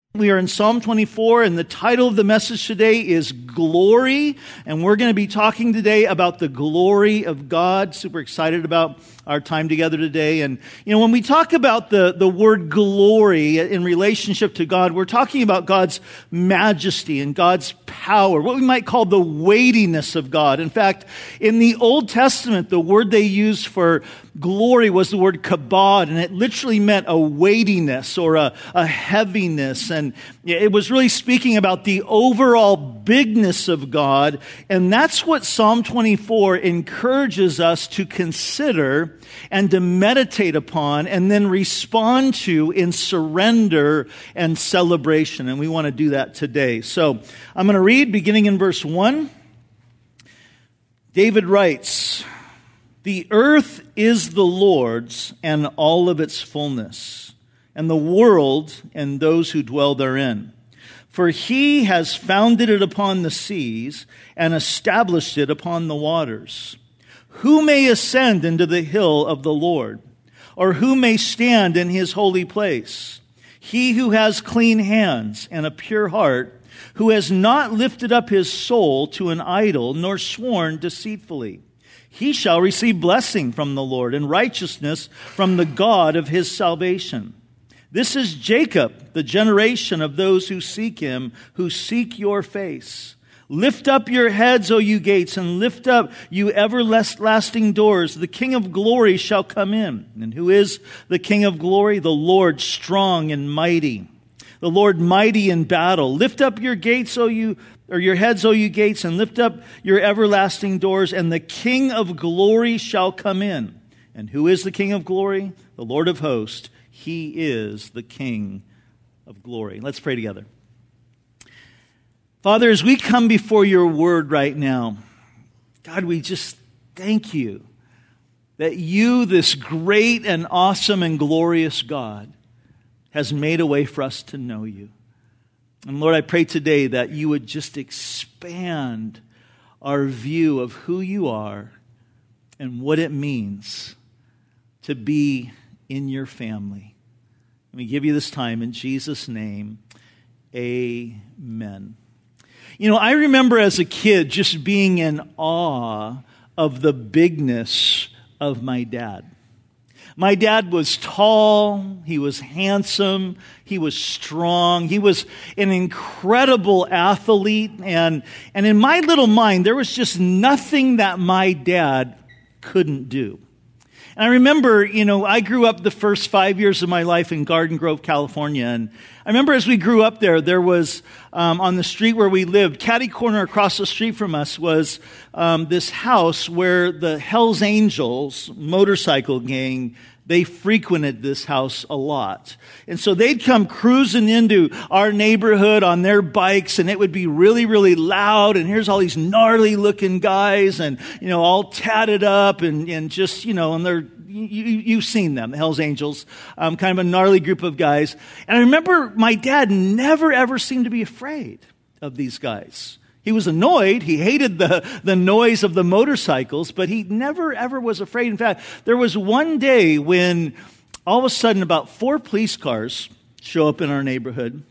We are in Psalm 24, and the title of the message today is Glory, and we're going to be talking today about the glory of God. Super excited about our time together today. And, when we talk about the word glory in relationship to God, we're talking about God's majesty and God's power, what we might call the weightiness of God. In fact, in the Old Testament, the word they used for glory was the word kabod, and it literally meant a weightiness or a heaviness. And it was really speaking about the overall bigness of God. And that's what Psalm 24 encourages us to consider and to meditate upon and then respond to in surrender and celebration. And we want to do that today. So I'm going to read beginning in verse 1. David writes, "The earth is the Lord's and all of its fullness, and the world and those who dwell therein. For he has founded it upon the seas and established it upon the waters. Who may ascend into the hill of the Lord? Or who may stand in his holy place? He who has clean hands and a pure heart, who has not lifted up his soul to an idol, nor sworn deceitfully. He shall receive blessing from the Lord and righteousness from the God of his salvation. This is Jacob, the generation of those who seek him, who seek your face. Lift up your heads, O you gates, and lift up, you everlasting doors. The King of glory shall come in." And who is the King of glory? The Lord strong and mighty. The Lord mighty in battle. Lift up your gates, your heads, O you gates, and lift up your everlasting doors, and the King of glory shall come in. And who is the King of glory? The Lord of hosts. He is the King of glory. Let's pray together. Father, as we come before your word right now, God, we just thank you that you, this great and awesome and glorious God, has made a way for us to know you. And Lord, I pray today that you would just expand our view of who you are and what it means to be in your family. Let me give you this time in Jesus' name. Amen. I remember as a kid just being in awe of the bigness of my dad. My dad was tall, he was handsome, he was strong, he was an incredible athlete, and in my little mind, there was just nothing that my dad couldn't do. And I remember, I grew up the first 5 years of my life in Garden Grove, California, and I remember as we grew up there was, on the street where we lived, catty corner across the street from us was this house where the Hells Angels motorcycle gang, they frequented this house a lot. And so they'd come cruising into our neighborhood on their bikes, and it would be really, really loud. And here's all these gnarly looking guys and, all tatted up and just, and they're, you've seen them, the Hells Angels, kind of a gnarly group of guys. And I remember my dad never ever seemed to be afraid of these guys. He was annoyed. He hated the noise of the motorcycles, but he never, ever was afraid. In fact, there was one day when all of a sudden about 4 police cars show up in our neighborhood.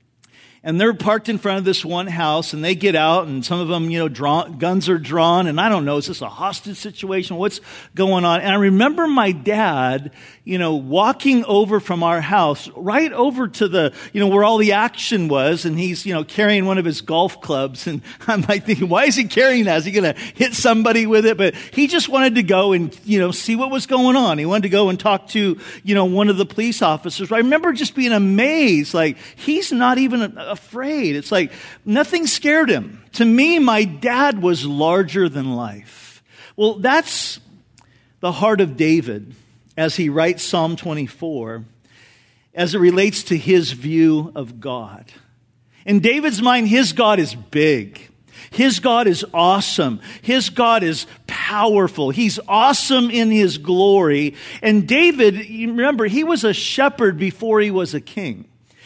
And they're parked in front of this one house, and they get out, and some of them, guns are drawn, and I don't know, is this a hostage situation? What's going on? And I remember my dad, walking over from our house, right over to the, where all the action was, and he's, carrying one of his golf clubs, and I'm like thinking, why is he carrying that? Is he going to hit somebody with it? But he just wanted to go and, see what was going on. He wanted to go and talk to, one of the police officers. I remember just being amazed, like, he's not even afraid. It's like nothing scared him. To me, my dad was larger than life. Well, that's the heart of David as he writes Psalm 24 as it relates to his view of God. In David's mind, his God is big. His God is awesome. His God is powerful. He's awesome in his glory. And David, you remember, he was a shepherd before he was a king.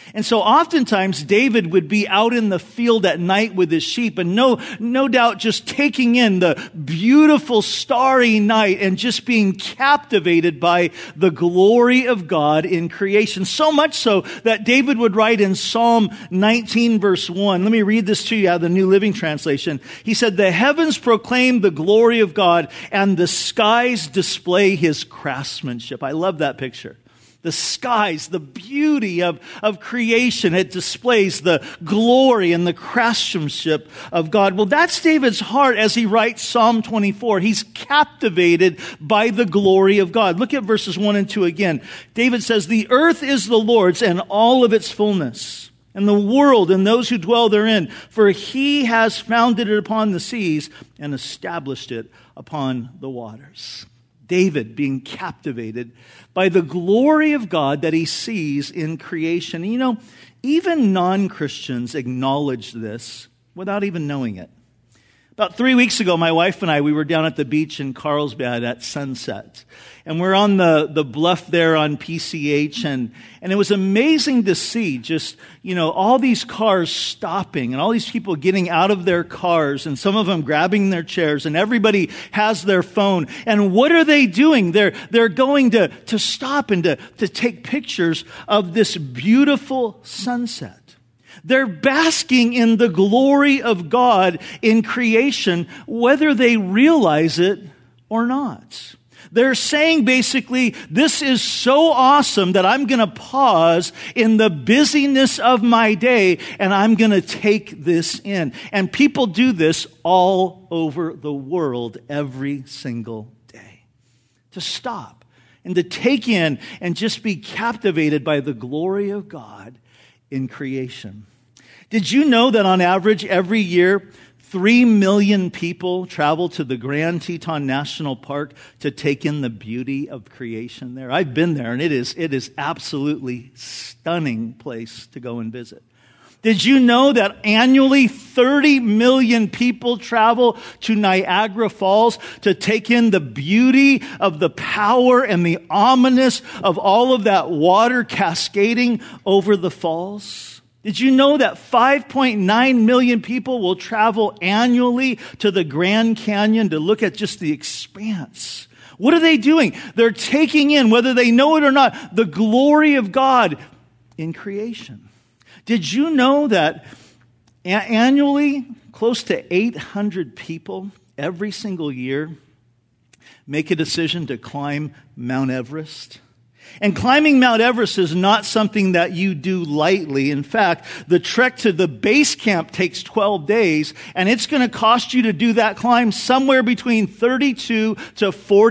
And so oftentimes David would be out in the field at night with his sheep and no doubt just taking in the beautiful starry night and just being captivated by the glory of God in creation. So much so that David would write in Psalm 19 verse 1. Let me read this to you out of the New Living Translation. He said, "The heavens proclaim the glory of God and the skies display his craftsmanship." I love that picture. The skies, the beauty of creation, it displays the glory and the craftsmanship of God. Well, that's David's heart as he writes Psalm 24. He's captivated by the glory of God. Look at verses 1 and 2 again. David says, "The earth is the Lord's and all of its fullness, and the world and those who dwell therein. For he has founded it upon the seas and established it upon the waters." David being captivated by the glory of God that he sees in creation. You know, even non-Christians acknowledge this without even knowing it. About 3 weeks ago, my wife and I, we were down at the beach in Carlsbad at sunset. And we're on the bluff there on PCH. And it was amazing to see just, all these cars stopping and all these people getting out of their cars and some of them grabbing their chairs and everybody has their phone. And what are they doing? They're going to stop and to take pictures of this beautiful sunset. They're basking in the glory of God in creation, whether they realize it or not. They're saying basically, this is so awesome that I'm going to pause in the busyness of my day and I'm going to take this in. And people do this all over the world every single day. To stop and to take in and just be captivated by the glory of God in creation. Did you know that on average every year, 3 million people travel to the Grand Teton National Park to take in the beauty of creation there? I've been there, and it is absolutely stunning place to go and visit. Did you know that annually 30 million people travel to Niagara Falls to take in the beauty of the power and the ominous of all of that water cascading over the falls? Did you know that 5.9 million people will travel annually to the Grand Canyon to look at just the expanse? What are they doing? They're taking in, whether they know it or not, the glory of God in creation. Did you know that annually close to 800 people every single year make a decision to climb Mount Everest? And climbing Mount Everest is not something that you do lightly. In fact, the trek to the base camp takes 12 days, and it's going to cost you to do that climb somewhere between $32,000 to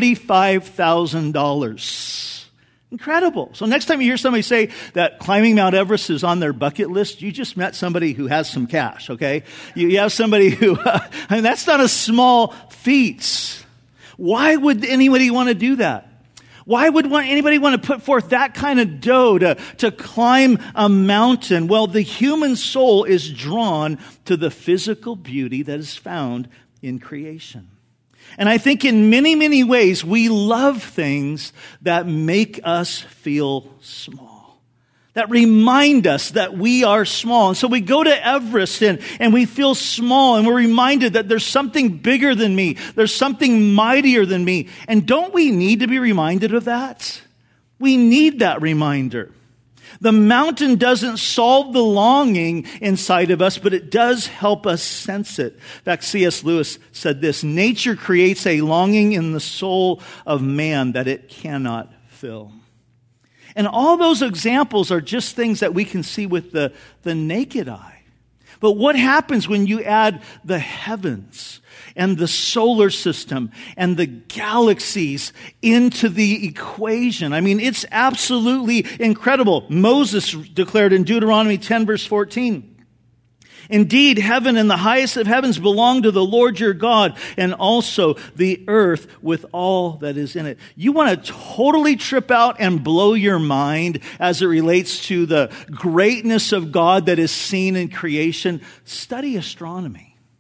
$45,000. Incredible. So next time you hear somebody say that climbing Mount Everest is on their bucket list, you just met somebody who has some cash, okay? You have somebody who, that's not a small feat. Why would anybody want to do that? Why would anybody want to put forth that kind of dough to climb a mountain? Well, the human soul is drawn to the physical beauty that is found in creation. And I think in many, many ways, we love things that make us feel small, that remind us that we are small. And so we go to Everest and we feel small, and we're reminded that there's something bigger than me. There's something mightier than me. And don't we need to be reminded of that? We need that reminder. The mountain doesn't solve the longing inside of us, but it does help us sense it. In fact, C.S. Lewis said this: nature creates a longing in the soul of man that it cannot fill. And all those examples are just things that we can see with the naked eye. But what happens when you add the heavens and the solar system and the galaxies into the equation? I mean, it's absolutely incredible. Moses declared in Deuteronomy 10 verse 14, "Indeed, heaven and the highest of heavens belong to the Lord your God, and also the earth with all that is in it." You want to totally trip out and blow your mind as it relates to the greatness of God that is seen in creation? Study astronomy.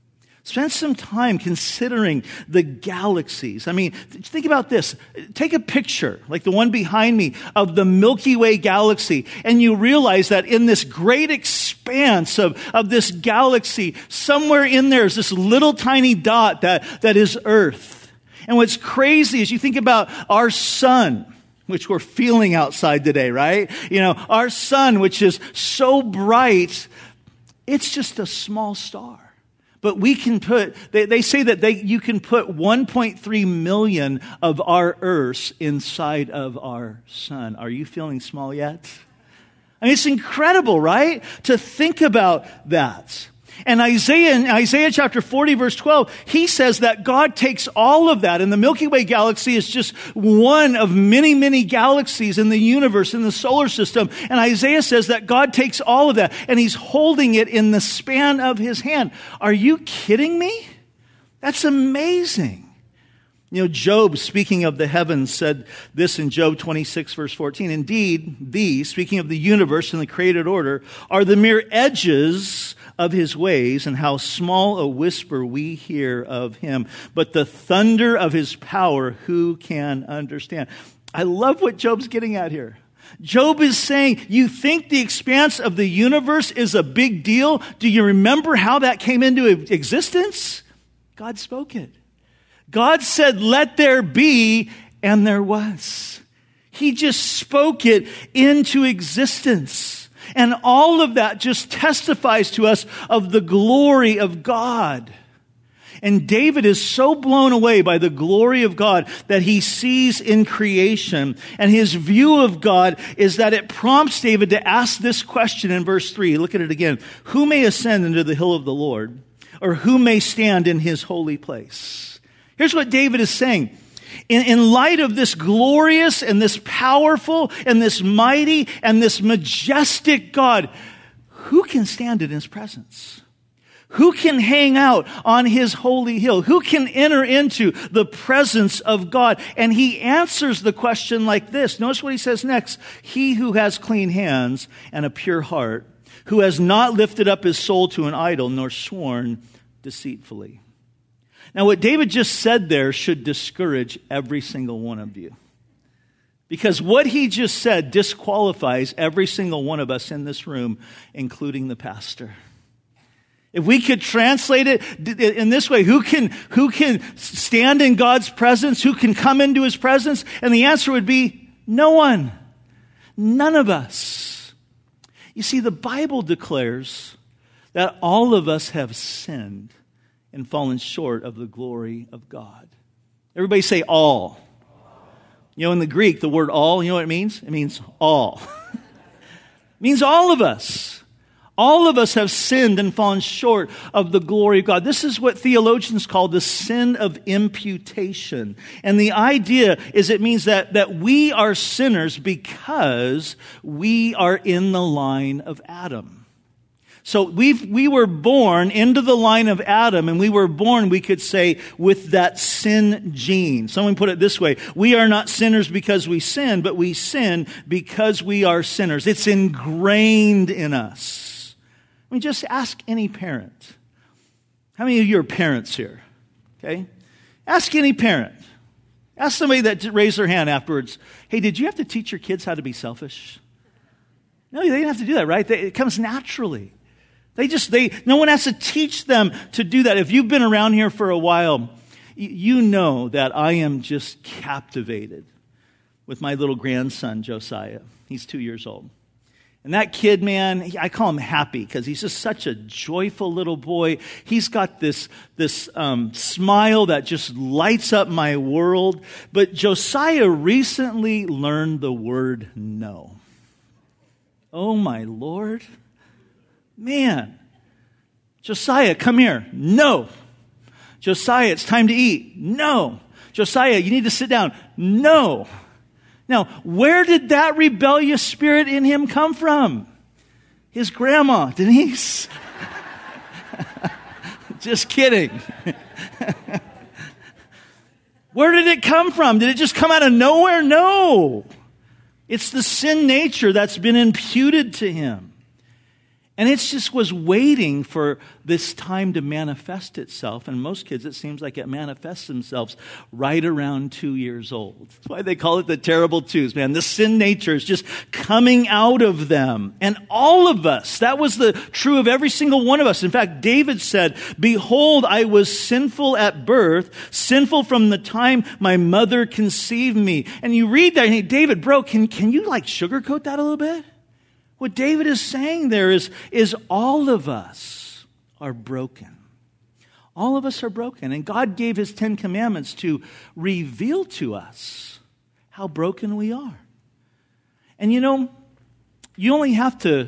Spend some time considering the galaxies. I mean, think about this. Take a picture, like the one behind me, of the Milky Way galaxy, and you realize that in this great expanse of this galaxy, somewhere in there is this little tiny dot that is Earth. And what's crazy is you think about our sun, which we're feeling outside today, right? You know, our sun, which is so bright, it's just a small star. But we can put, they say that you can put 1.3 million of our Earths inside of our sun. Are you feeling small yet? I mean, it's incredible, right? To think about that. And in Isaiah chapter 40, verse 12, he says that God takes all of that, and the Milky Way galaxy is just one of many, many galaxies in the universe, in the solar system. And Isaiah says that God takes all of that, and he's holding it in the span of his hand. Are you kidding me? That's amazing. You know, Job, speaking of the heavens, said this in Job 26, verse 14. Indeed, these, speaking of the universe and the created order, are the mere edges of his ways, and how small a whisper we hear of him. But the thunder of his power, who can understand? I love what Job's getting at here. Job is saying, you think the expanse of the universe is a big deal? Do you remember how that came into existence? God spoke it. God said, let there be, and there was. He just spoke it into existence. And all of that just testifies to us of the glory of God. And David is so blown away by the glory of God that he sees in creation. And his view of God is that it prompts David to ask this question in verse 3. Look at it again. Who may ascend into the hill of the Lord? Or who may stand in his holy place? Here's what David is saying. In light of this glorious and this powerful and this mighty and this majestic God, who can stand in his presence? Who can hang out on his holy hill? Who can enter into the presence of God? And he answers the question like this. Notice what he says next. He who has clean hands and a pure heart, who has not lifted up his soul to an idol nor sworn deceitfully. Now, what David just said there should discourage every single one of you. Because what he just said disqualifies every single one of us in this room, including the pastor. If we could translate it in this way, who can stand in God's presence? Who can come into his presence? And the answer would be no one. None of us. You see, the Bible declares that all of us have sinned and fallen short of the glory of God. Everybody say all. You know, in the Greek, the word all, you know what it means? It means all. It means all of us. All of us have sinned and fallen short of the glory of God. This is what theologians call the sin of imputation. And the idea is it means that we are sinners because we are in the line of Adam. So we were born into the line of Adam, and we were born, we could say, with that sin gene. Someone put it this way: we are not sinners because we sin, but we sin because we are sinners. It's ingrained in us. I mean, just ask any parent. How many of you are parents here? Okay? Ask any parent. Ask somebody that raised their hand afterwards. Hey, did you have to teach your kids how to be selfish? No, they didn't have to do that, right? It comes naturally. No one has to teach them to do that. If you've been around here for a while, you know that I am just captivated with my little grandson, Josiah. He's 2 years old. And that kid, man, I call him Happy because he's just such a joyful little boy. He's got this smile that just lights up my world. But Josiah recently learned the word no. Oh, my Lord. Man, Josiah, come here. No. Josiah, it's time to eat. No. Josiah, you need to sit down. No. Now, where did that rebellious spirit in him come from? His grandma, Denise. Just kidding. Where did it come from? Did it just come out of nowhere? No. It's the sin nature that's been imputed to him. And it just was waiting for this time to manifest itself. And most kids, it seems like it manifests themselves right around 2 years old. That's why they call it the terrible twos, man. The sin nature is just coming out of them. And all of us, that was the true of every single one of us. In fact, David said, "Behold, I was sinful at birth, sinful from the time my mother conceived me." And you read that and you think, David, bro, can you like sugarcoat that a little bit? What David is saying there is all of us are broken. All of us are broken. And God gave his 10 commandments to reveal to us how broken we are. And you only have to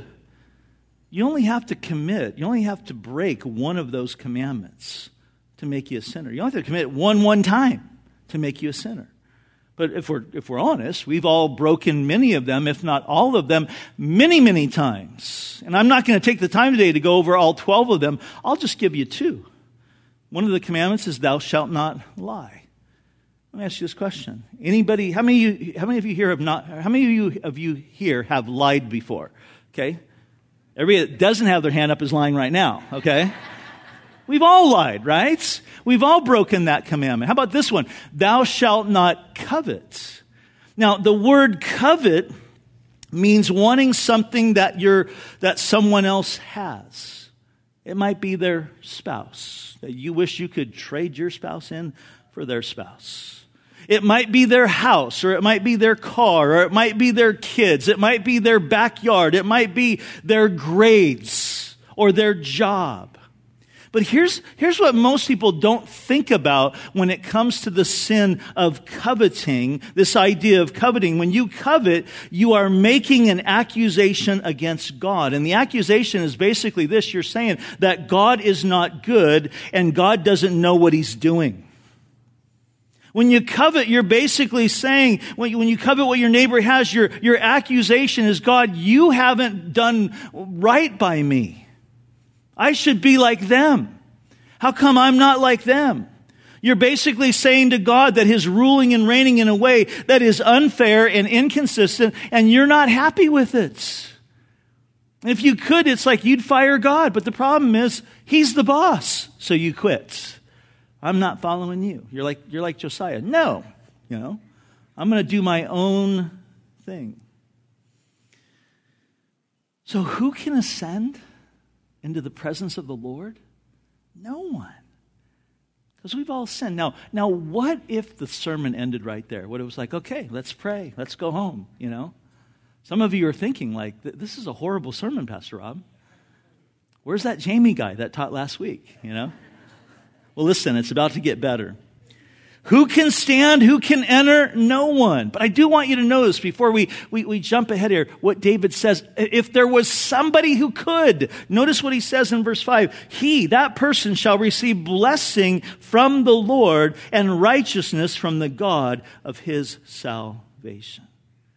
commit, you only have to break one of those commandments to make you a sinner. You only have to commit one time to make you a sinner. But if we're honest, we've all broken many of them, if not all of them, many, many times. And I'm not going to take the time today to go over all 12 of them. I'll just give you 2. One of the commandments is thou shalt not lie. Let me ask you this question. Anybody, how many of you here have lied before? Okay? Everybody that doesn't have their hand up is lying right now, okay? We've all lied, right? We've all broken that commandment. How about this one? Thou shalt not covet. Now, the word covet means wanting something that someone else has. It might be their spouse, that you wish you could trade your spouse in for their spouse. It might be their house, or it might be their car, or it might be their kids. It might be their backyard. It might be their grades or their job. But here's what most people don't think about when it comes to the sin of coveting, this idea of coveting. When you covet, you are making an accusation against God. And the accusation is basically this. You're saying that God is not good and God doesn't know what he's doing. When you covet, you're basically saying, when you covet what your neighbor has, your accusation is, God, you haven't done right by me. I should be like them. How come I'm not like them? You're basically saying to God that his ruling and reigning in a way that is unfair and inconsistent, and you're not happy with it. And if you could, it's like you'd fire God. But the problem is, he's the boss, so you quit. I'm not following you. You're like Josiah. No, I'm going to do my own thing. So who can ascend into the presence of the Lord? No one. Because we've all sinned. Now, what if the sermon ended right there? What it was like, okay, let's pray. Let's go home, Some of you are thinking like, this is a horrible sermon, Pastor Rob. Where's that Jamie guy that taught last week, Well, listen, it's about to get better. Who can stand? Who can enter? No one. But I do want you to notice before we jump ahead here what David says. If there was somebody who could, notice what he says in verse 5. That person shall receive blessing from the Lord and righteousness from the God of his salvation.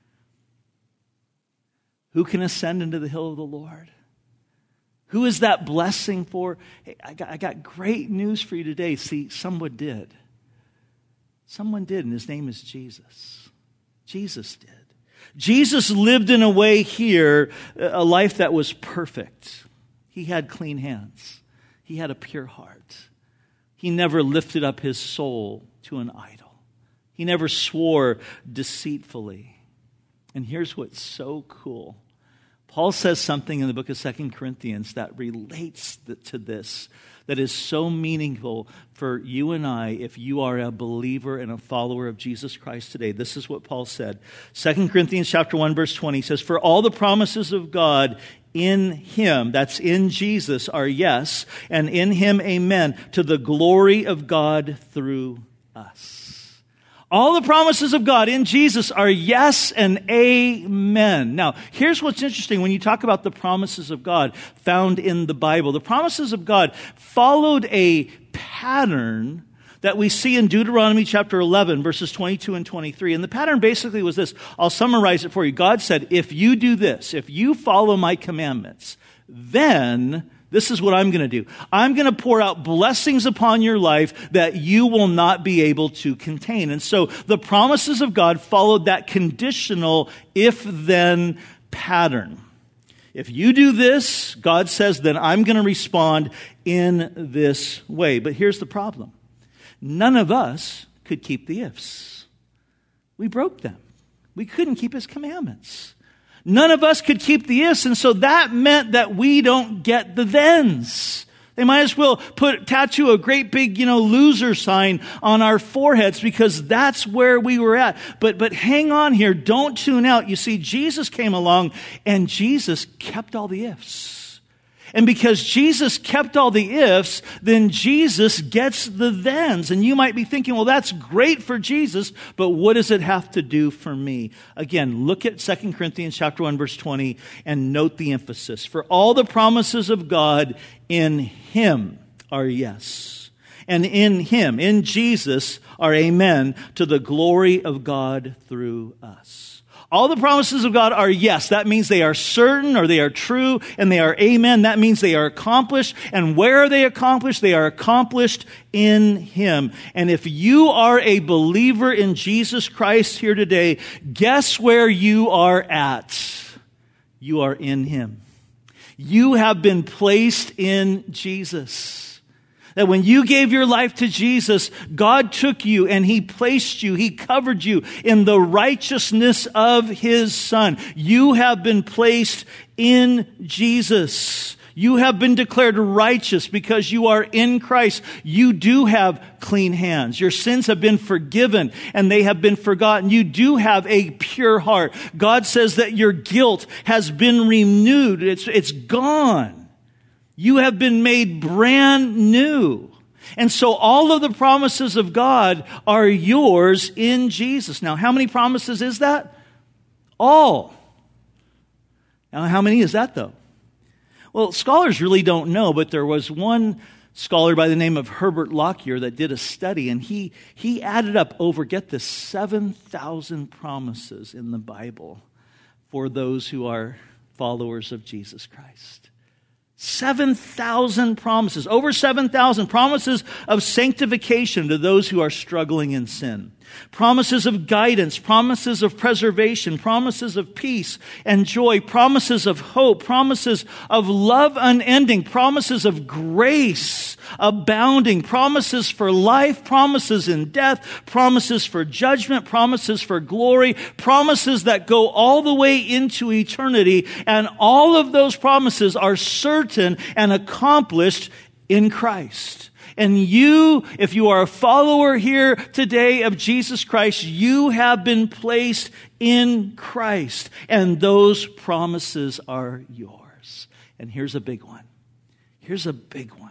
Who can ascend into the hill of the Lord? Who is that blessing for? Hey, I got great news for you today. See, someone did. Someone did, and his name is Jesus. Jesus did. Jesus lived in a way here, a life that was perfect. He had clean hands. He had a pure heart. He never lifted up his soul to an idol. He never swore deceitfully. And here's what's so cool. Paul says something in the book of 2 Corinthians that relates to this, that is so meaningful for you and I if you are a believer and a follower of Jesus Christ today. This is what Paul said. 2 Corinthians chapter 1, verse 20 says, "For all the promises of God in him," that's in Jesus, "are yes, and in him amen, to the glory of God through us." All the promises of God in Jesus are yes and amen. Now, here's what's interesting when you talk about the promises of God found in the Bible. The promises of God followed a pattern that we see in Deuteronomy chapter 11, verses 22 and 23. And the pattern basically was this. I'll summarize it for you. God said, if you do this, if you follow my commandments, then this is what I'm going to do. I'm going to pour out blessings upon your life that you will not be able to contain. And so the promises of God followed that conditional if-then pattern. If you do this, God says, then I'm going to respond in this way. But here's the problem. None of us could keep the ifs. We broke them. We couldn't keep his commandments. None of us could keep the ifs, and so that meant that we don't get the thens. They might as well tattoo a great big, loser sign on our foreheads because that's where we were at. But hang on here. Don't tune out. You see, Jesus came along and Jesus kept all the ifs. And because Jesus kept all the ifs, then Jesus gets the thens. And you might be thinking, well, that's great for Jesus, but what does it have to do for me? Again, look at 2 Corinthians chapter 1, verse 20, and note the emphasis. For all the promises of God in him are yes. And in him, in Jesus, are amen to the glory of God through us. All the promises of God are yes. That means they are certain or they are true and they are amen. That means they are accomplished. And where are they accomplished? They are accomplished in him. And if you are a believer in Jesus Christ here today, guess where you are at? You are in him. You have been placed in Jesus. That when you gave your life to Jesus, God took you and he placed you, he covered you in the righteousness of his Son. You have been placed in Jesus. You have been declared righteous because you are in Christ. You do have clean hands. Your sins have been forgiven and they have been forgotten. You do have a pure heart. God says that your guilt has been renewed. It's gone. You have been made brand new. And so all of the promises of God are yours in Jesus. Now, how many promises is that? All. Now, how many is that, though? Well, scholars really don't know, but there was one scholar by the name of Herbert Lockyer that did a study, and he added up over, get this, 7,000 promises in the Bible for those who are followers of Jesus Christ. 7,000 promises, over 7,000 promises of sanctification to those who are struggling in sin. Promises of guidance, promises of preservation, promises of peace and joy, promises of hope, promises of love unending, promises of grace abounding, promises for life, promises in death, promises for judgment, promises for glory, promises that go all the way into eternity. And all of those promises are certain and accomplished in Christ. And you, if you are a follower here today of Jesus Christ, you have been placed in Christ. And those promises are yours. And here's a big one. Here's a big one.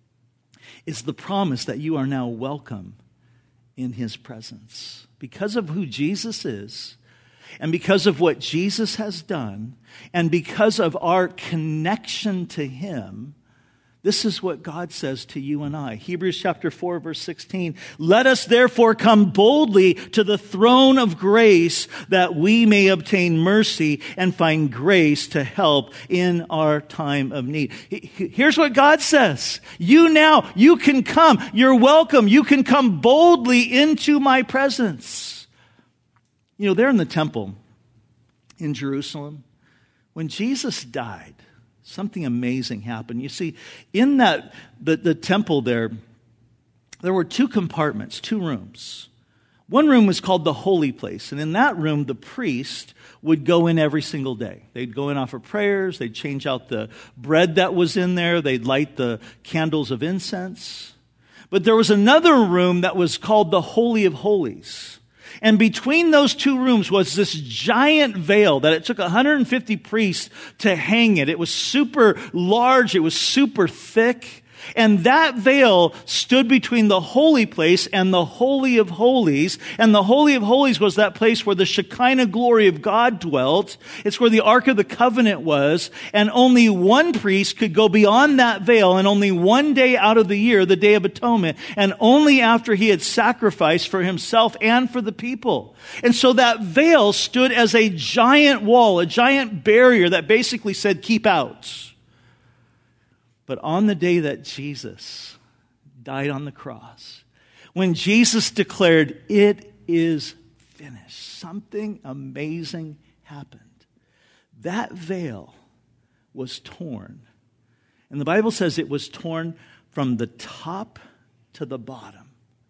It's the promise that you are now welcome in his presence. Because of who Jesus is, and because of what Jesus has done, and because of our connection to him, this is what God says to you and I. Hebrews chapter 4, verse 16. Let us therefore come boldly to the throne of grace that we may obtain mercy and find grace to help in our time of need. Here's what God says. You can come. You're welcome. You can come boldly into my presence. There in the temple in Jerusalem, when Jesus died, something amazing happened. You see, in the temple there were two compartments, two rooms. One room was called the holy place, and in that room, the priest would go in every single day. They'd go in, offer prayers, they'd change out the bread that was in there, they'd light the candles of incense. But there was another room that was called the Holy of Holies. And between those two rooms was this giant veil that it took 150 priests to hang it. It was super large. It was super thick. And that veil stood between the holy place and the Holy of Holies. And the Holy of Holies was that place where the Shekinah glory of God dwelt. It's where the Ark of the Covenant was. And only one priest could go beyond that veil, and only one day out of the year, the Day of Atonement, and only after he had sacrificed for himself and for the people. And so that veil stood as a giant wall, a giant barrier that basically said, keep out. But on the day that Jesus died on the cross, when Jesus declared, it is finished, something amazing happened. That veil was torn. And the Bible says it was torn from the top to the bottom.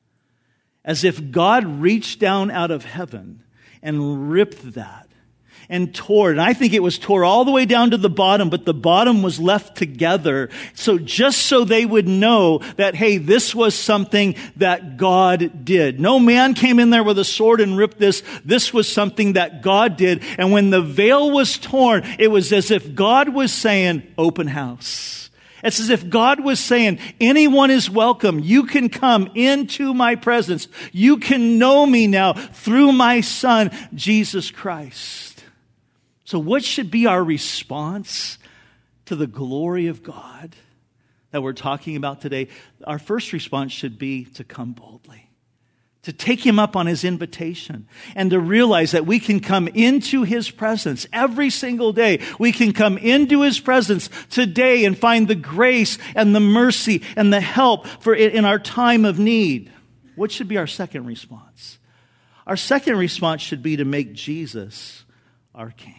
As if God reached down out of heaven and ripped that and tore it. And I think it was tore all the way down to the bottom, but the bottom was left together. So just so they would know that, hey, this was something that God did. No man came in there with a sword and ripped this. This was something that God did. And when the veil was torn, it was as if God was saying, open house. It's as if God was saying, anyone is welcome. You can come into my presence. You can know me now through my Son, Jesus Christ. So what should be our response to the glory of God that we're talking about today? Our first response should be to come boldly, to take him up on his invitation, and to realize that we can come into his presence every single day. We can come into his presence today and find the grace and the mercy and the help for it in our time of need. What should be our second response? Our second response should be to make Jesus our King.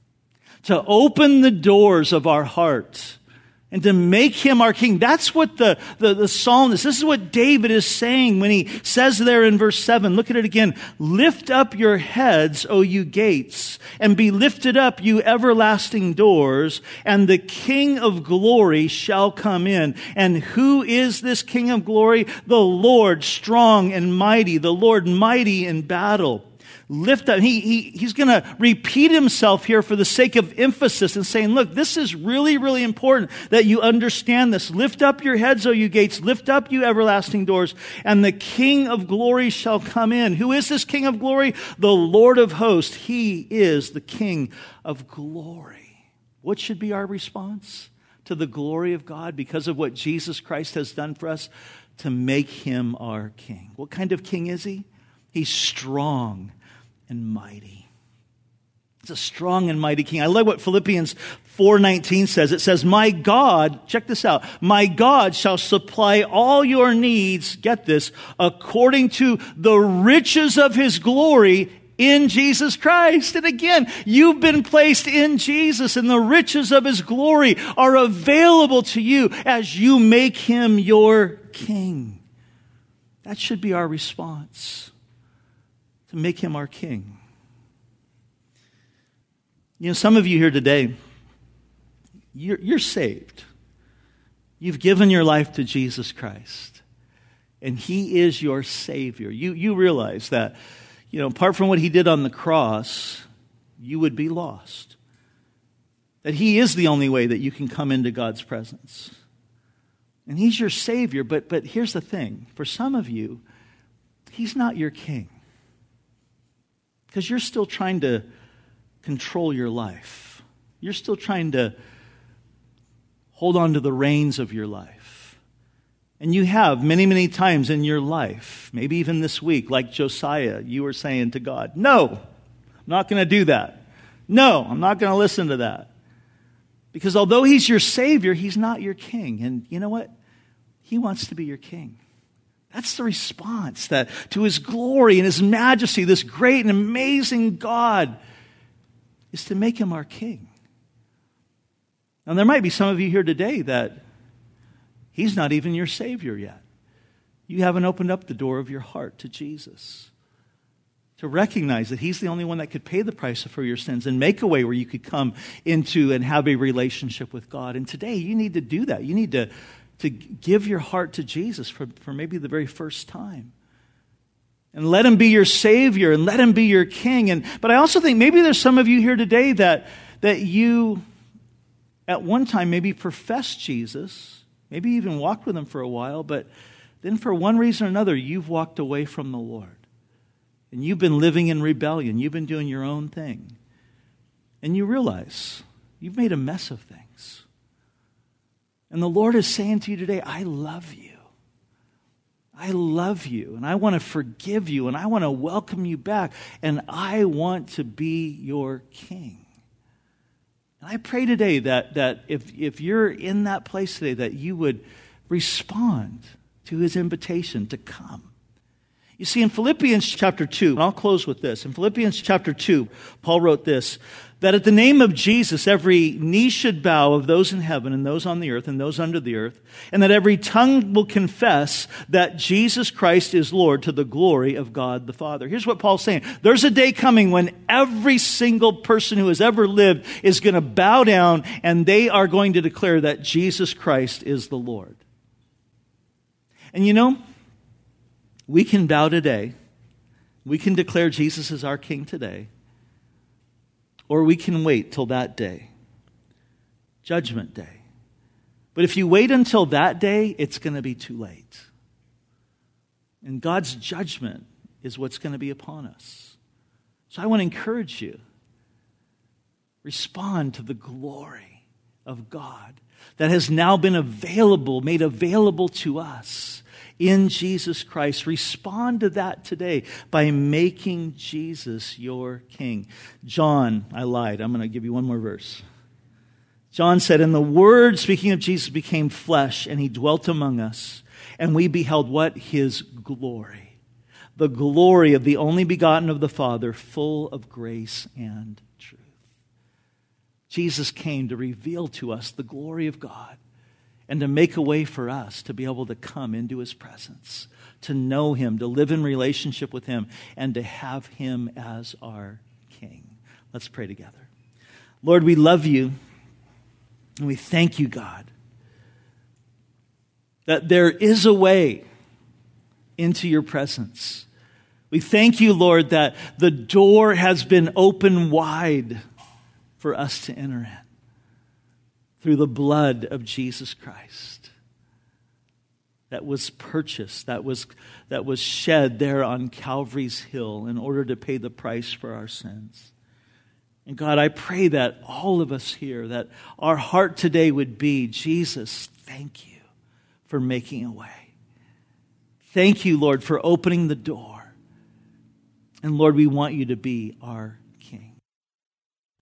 To open the doors of our heart and to make him our King. That's what the psalmist, this is what David is saying when he says there in verse 7. Look at it again. Lift up your heads, O you gates, and be lifted up, you everlasting doors, and the King of glory shall come in. And who is this King of glory? The Lord strong and mighty, the Lord mighty in battle. Lift up. He's going to repeat himself here for the sake of emphasis and saying, look, this is really, really important that you understand this. Lift up your heads, O you gates. Lift up, you everlasting doors. And the King of glory shall come in. Who is this King of glory? The Lord of hosts. He is the King of glory. What should be our response to the glory of God because of what Jesus Christ has done for us? To make him our King. What kind of King is he? He's strong and mighty. It's a strong and mighty King. I love what Philippians 4:19 says. It says, my God, check this out, my God shall supply all your needs, get this, according to the riches of his glory in Jesus Christ. And again, you've been placed in Jesus, and the riches of his glory are available to you as you make him your King. That should be our response. To make him our King. You know, some of you here today, you're saved. You've given your life to Jesus Christ. And he is your Savior. You realize that, you know, apart from what he did on the cross, you would be lost. That he is the only way that you can come into God's presence. And he's your Savior. But here's the thing. For some of you, he's not your King. Because you're still trying to control your life. You're still trying to hold on to the reins of your life. And you have many, many times in your life, maybe even this week, like Josiah, you were saying to God, no, I'm not going to do that. No, I'm not going to listen to that. Because although he's your Savior, he's not your King. And you know what? He wants to be your King. That's the response that to his glory and his majesty, this great and amazing God, is to make him our King. Now, there might be some of you here today that he's not even your Savior yet. You haven't opened up the door of your heart to Jesus. To recognize that he's the only one that could pay the price for your sins and make a way where you could come into and have a relationship with God. And today, you need to do that. You need to give your heart to Jesus for maybe the very first time. And let him be your Savior and let him be your King. But I also think maybe there's some of you here today that you at one time maybe professed Jesus, maybe even walked with him for a while, but then for one reason or another, you've walked away from the Lord. And you've been living in rebellion. You've been doing your own thing. And you realize you've made a mess of things. And the Lord is saying to you today, I love you. I love you. And I want to forgive you. And I want to welcome you back. And I want to be your King. And I pray today that if you're in that place today, that you would respond to his invitation to come. You see, in Philippians chapter 2, and I'll close with this. In Philippians chapter 2, Paul wrote this, that at the name of Jesus, every knee should bow of those in heaven and those on the earth and those under the earth, and that every tongue will confess that Jesus Christ is Lord to the glory of God the Father. Here's what Paul's saying. There's a day coming when every single person who has ever lived is going to bow down and they are going to declare that Jesus Christ is the Lord. And you know, we can bow today. We can declare Jesus is our King today. Or we can wait till that day, Judgment Day. But if you wait until that day, it's going to be too late. And God's judgment is what's going to be upon us. So I want to encourage you. Respond to the glory of God that has now been made available to us in Jesus Christ. Respond to that today by making Jesus your King. John, I lied. I'm going to give you one more verse. John said, "And the Word," speaking of Jesus, "became flesh, and He dwelt among us. And we beheld" what? His glory. The glory of the only begotten of the Father, full of grace and truth. Jesus came to reveal to us the glory of God and to make a way for us to be able to come into His presence, to know Him, to live in relationship with Him, and to have Him as our King. Let's pray together. Lord, we love You, and we thank You, God, that there is a way into Your presence. We thank You, Lord, that the door has been opened wide for us to enter in through the blood of Jesus Christ that was purchased, that was shed there on Calvary's hill in order to pay the price for our sins. And God, I pray that all of us here, that our heart today would be, Jesus, thank You for making a way. Thank You, Lord, for opening the door. And Lord, we want You to be our